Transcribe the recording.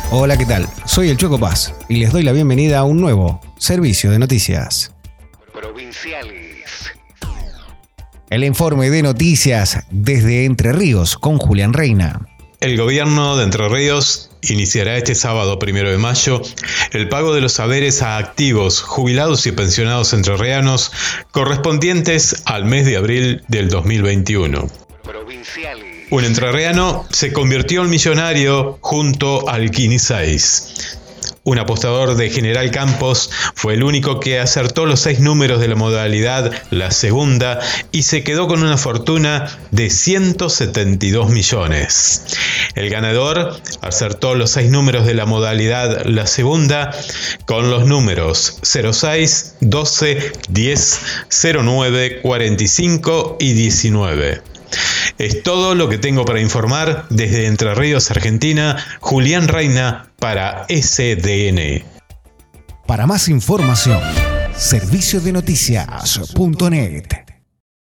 Hola, ¿qué tal? Soy el Choco Paz y les doy la bienvenida a un nuevo servicio de noticias provinciales. El informe de noticias desde Entre Ríos con Julián Reina. El gobierno de Entre Ríos iniciará este sábado 1 de mayo el pago de los saberes a activos, jubilados y pensionados entrerrianos correspondientes al mes de abril del 2021. Provinciales. Un entrerriano se convirtió en millonario junto al Kini 6. Un apostador de General Campos fue el único que acertó los 6 números de la modalidad La Segunda y se quedó con una fortuna de 172 millones. El ganador acertó los 6 números de la modalidad La Segunda con los números 06, 12, 10, 09, 45 y 19. Es todo lo que tengo para informar desde Entre Ríos, Argentina. Julián Reina para SDN. Para más información, serviciodenoticias.net.